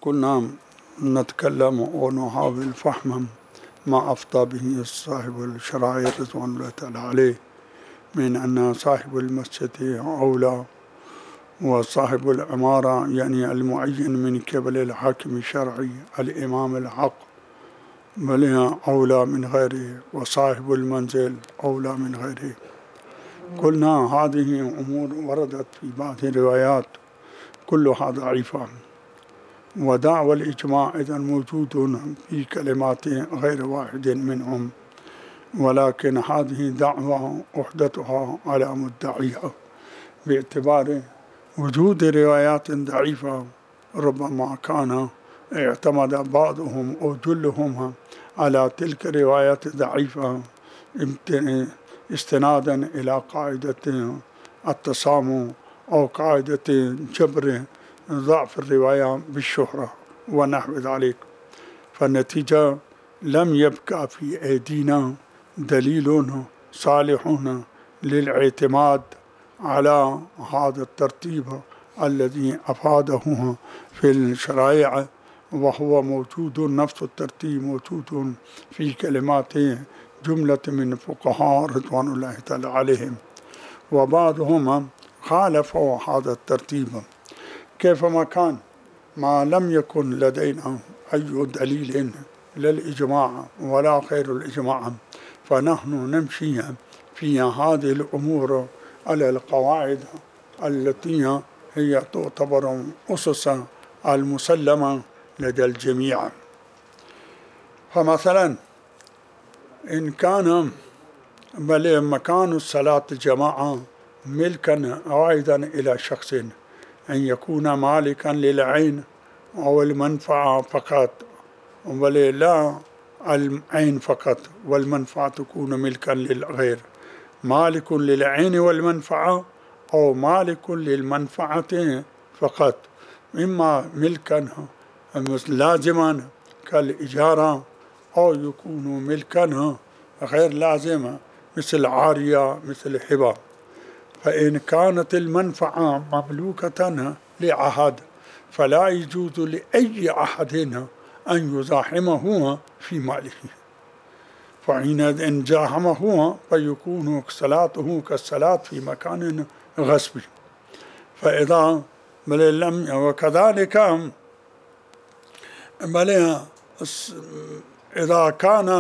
كنا نتكلم ونحاول فهم ما أفضى به صاحب الشرائع رضوان الله تعالى عليه من أن صاحب المسجد أولى، وصاحب العمارة يعني المعين من قبل الحاكم الشرعي الإمام الحق بل أولى من غيره، وصاحب المنزل أولى من غيره. قلنا هذه أمور وردت في بعض الروايات كلها ضعيفة، ودعوى الإجماع إذن موجود في كلمات غير واحد منهم، ولكن هذه دعوى أحدثها على مدعيها باعتبار وجود روايات ضعيفة. ربما كان اعتمد بعضهم أو جلهم على تلك الروايات الضعيفة استنادا إلى قاعدة التسامح أو قاعدة جبر ضعف الرواية بالشهرة ونحو ذلك، فالنتيجة لم يبقى في أيدينا دليل صالح للاعتماد على هذا الترتيب الذي أفاده في الشرائع، وهو موجود نفس الترتيب موجود في كلمات جملة من الفقهاء رضوان الله تعالى عليهم، وبعضهم خالفوا هذا الترتيب. كيفما كان ما لم يكن لدينا أي دليل للإجماع ولا غير الإجماع، فنحن نمشي في هذه الأمور على القواعد التي هي تعتبر أسس المسلمة لدى الجميع. فمثلا إن كان مكان الصلاة جماعة ملكا عائدا إلى شخص، أن يكون مالكا للعين أو المنفعة فقط، بل لا العين فقط والمنفعة تكون ملكا للغير، مالك للعين والمنفعة أو مالك للمنفعة فقط، إما ملكا لازما كالإجارة أو يكون ملكا غير لازم مثل عارية مثل حبة. فإن كانت المنفعة مملوكة لعهد فلا يجوز لأي أحد أن يزاحمه في ماله، فإن زاحمه فيكون صلاته كالصلاة في مكان غصب. فإذا لم وكذلك إذا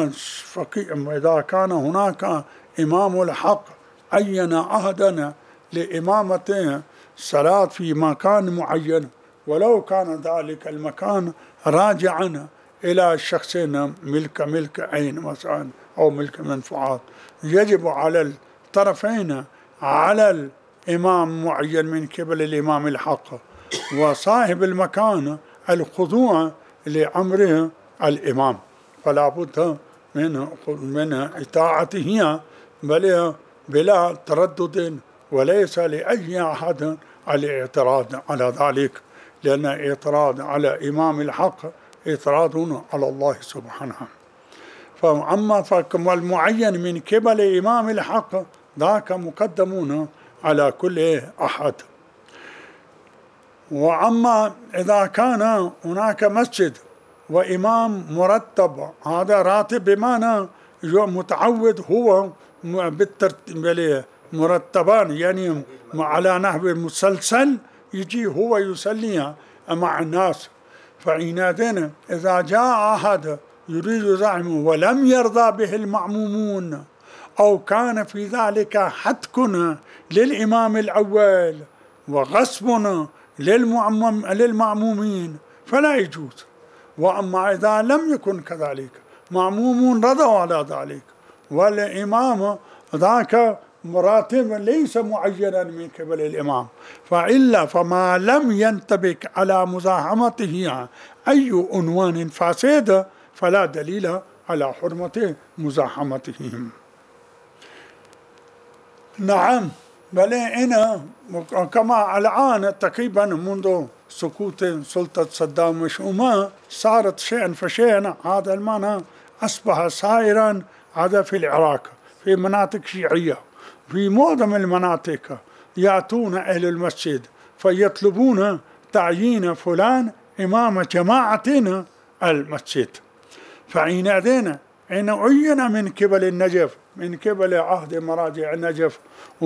كان هناك إمام الحق عين عهدا لإمامة الصلاة في مكان معين، ولو كان ذلك المكان راجعا إلى شخص ملك عين مثلا أو ملك منفعات، يجب على الطرفين على الإمام معين من قبل الإمام الحق وصاحب المكان الخضوع لأمره الإمام، فلا بد من إطاعته بلا تردد، وليس لأي أحد الاعتراض على ذلك، لأن الاعتراض على إمام الحق اعتراض على الله سبحانه. فأما المعين من قبل إمام الحق ذاك مقدمون على كل أحد. وأما إذا كان هناك مسجد وإمام مرتب، هذا راتب بمعنى متعود هو بالترتيب مرتبان، يعني على نحو مسلسل يجي هو يصلي مع الناس. فعنادين إذا جاء أحد يريد زعمه ولم يرضى به المأمومون، أو كان في ذلك حتك للإمام الأول وغصب للمأمومين فلا يجوز. وأما إذا لم يكن كذلك، مأمومون رضوا على ذلك والإمام ذاك مراتب ليس معينا من قبل الإمام، فإلا فما لم ينطبق على مزاحمته أي عنوان فاسد فلا دليل على حرمة مزاحمتهم. نعم، بل إن كما الآن تقريبا منذ سقوط سلطة صدام مشؤومة صارت شيئا فشيئا، هذا المعنى أصبح سائرا. هذا في العراق في مناطق شيعية، في معظم المناطق يأتون أهل المسجد فيطلبون تعيين فلان إمام جماعتنا المسجد. فحينئذ إن عين من قبل النجف، من قبل عهد مراجع النجف،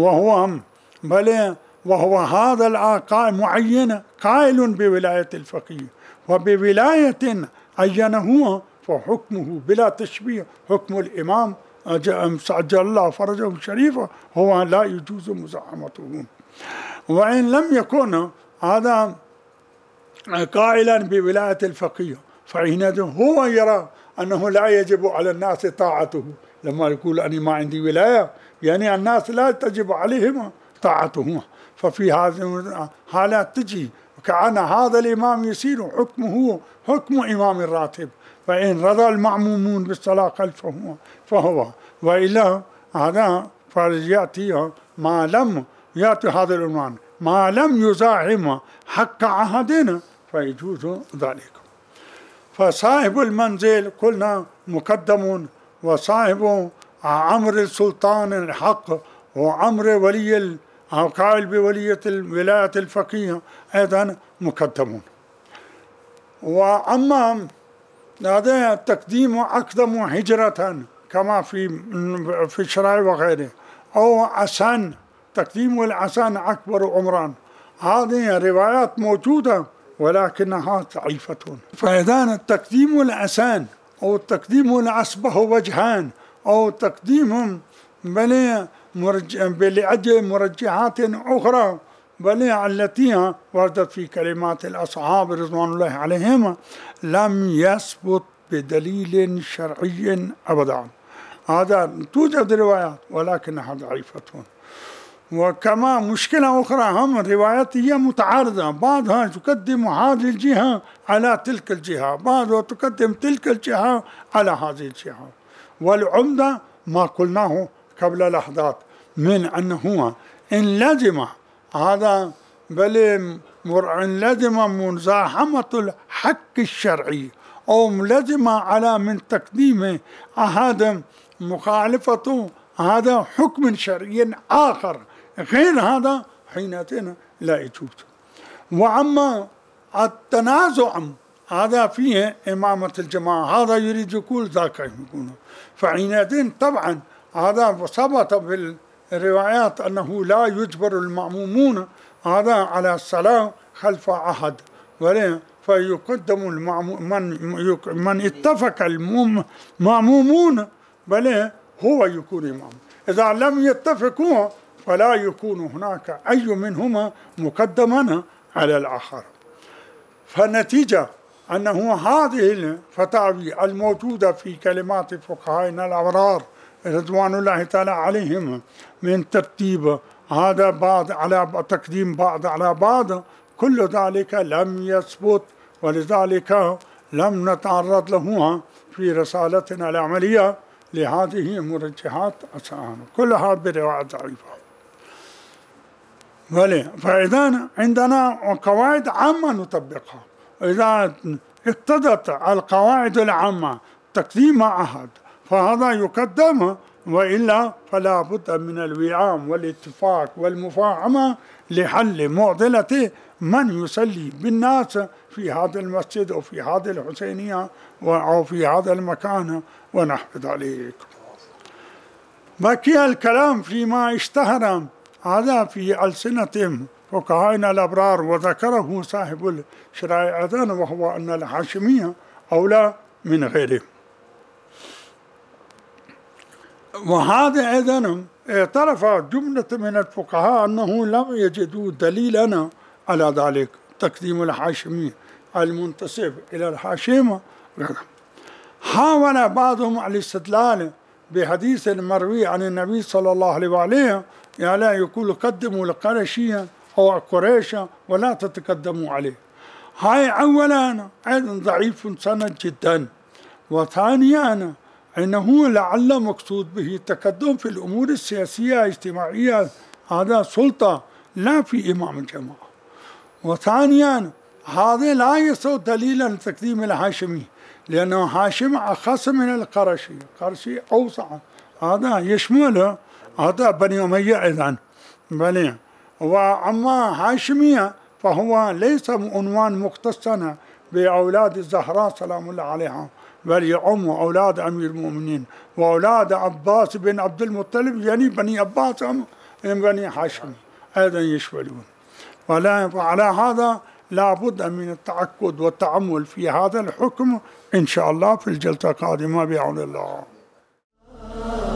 وهو هذا العقائد معين قائل بولاية الفقيه، وبولاية عينه فحكمه بلا تشبيه حكم الإمام عجل الله فرجه الشريف، هو لا يجوز مزاحمته. وإن لم يكن هذا قائلا بولاية الفقيه فحينئذ هو يرى أنه لا يجب على الناس طاعته. لما يقول أني ما عندي ولاية يعني الناس لا تجب عليهم طاعته. ففي هذه حالات تجي كأن هذا الإمام يصير حكمه حكم إمام الراتب، فإن رضى المعمومون بالصلاة خلفه فهو، وإلا هذا فيأتي ما لم يأتي هذا العنوان ما لم يزاحم حق عهدنا فيجوز ذلك. فصاحب المنزل قلنا مقدم، وصاحب أمر السلطان الحق وأمر ولي قائل بولية الولاية الفقيه أيضا مقدمون. وأما هذا التقديم أقدم هجرة كما في الشرائع وغيره، أو عسان تقديم العسان أكبر عمران، هذه روايات موجودة ولكنها ضعيفة. فإذا التقديم العسان أو التقديم العصبه وجهان، أو تقديم لأجل مرجحات أخرى التي وردت في كلمات الأصحاب رضوان الله عليهم لم يثبت بدليل شرعي أبدا. هذا توجد روايات ولكنها ضعيفة. وكما مشكلة أخرى هم الروايات هي متعارضة، بعضها تقدم هذه الجهة على تلك الجهة، بعضها تقدم تلك الجهة على هذه الجهة. والعمدة ما قلناه قبل لحظات من أنه إن لزم هذا إن لزم مزاحمة الحق الشرعي أو لزم على من تقديم هذا مخالفة هذا حكم شرعي آخر غير هذا حينئذ لا يجوز. وأما التنازع هذا فيه إمامة الجماعة، هذا يريد يقول ذاك يقول، فحينئذ طبعا هذا ثبت في الروايات أنه لا يجبر المأمومون هذا على الصلاة خلف عهد، فيقدم من اتفق المأمومون هو يكون إمام. إذا لم يتفقوا فلا يكون هناك أي منهما مقدما على الآخر. فالنتيجة أنه هذه الفتاوي الموجودة في كلمات فقهائنا الأبرار رضوان الله تعالى عليهم من ترتيب هذا بعض على تقديم بعض على بعض، كل ذلك لم يثبت، ولذلك لم نتعرض له في رسالتنا العملية لهذه مرجحات أسعان كلها بروايات ضعيفة. فإذا عندنا قواعد عامة نطبقها، إذا اقتضت القواعد العامة تقديم عهد فهذا يقدم، وإلا فلا بد من الوئام والاتفاق والمفاهمة لحل معضلة من يصلي بالناس في هذا المسجد أو في هذه الحسينية أو في هذا المكان ونحو ذلك. بقي الكلام فيما اشتهر هذا في ألسنة فقهائنا الأبرار وذكره صاحب الشرائع أيضا، وهو أن الهاشمية أولى من غيره. وهذا أيضا اعترف جملة من الفقهاء أنه لم يجدوا دليلا على ذلك، تقديم الهاشمي المنتسب إلى الهاشمة. حاول بعضهم الاستدلال بحديث مروي عن النبي صلى الله عليه وآله يعني يقول قدموا القرشية أو قريشة ولا تتقدموا عليه. هاي أولا أيضا ضعيف سند جدا، وثانيا أنه لعل مقصود به التقدم في الأمور السياسية الاجتماعية، هذا سلطة لا في إمام الجماعة. وثانيا هذا لا يصد دليلا لتقديم الهاشمي، لأنه هاشم أخص من القرشي، القرشي أوسع، هذا يشمل هذا بني أمية أيضا وأما هاشمية فهو ليس عنوان مختصا بأولاد الزهراء سلام الله عليها، بل يعم أولاد أمير المؤمنين وأولاد عباس بن عبد المطلب، يعني بني عباس من بني هاشم أيضا يشملون. وعلى هذا لا بد من التعقد والتأمل في هذا الحكم إن شاء الله في الجلسة القادمة بعون الله.